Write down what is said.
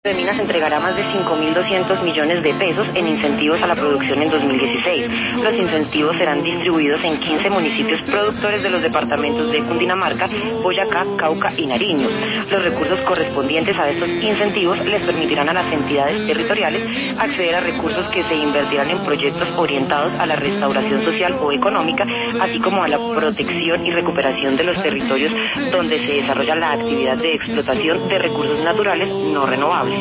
de Minas entregará más de 5.200 millones de pesos en incentivos a la producción en 2016. Los incentivos serán distribuidos en 15 municipios productores de los departamentos de Cundinamarca, Boyacá, Cauca y Nariño. Los recursos correspondientes a estos incentivos les permitirán a las entidades territoriales acceder a recursos que se invertirán en proyectos orientados a la restauración social o económica, así como a la protección y recuperación de los territorios donde se desarrolla la actividad de explotación de recursos naturales no renovables.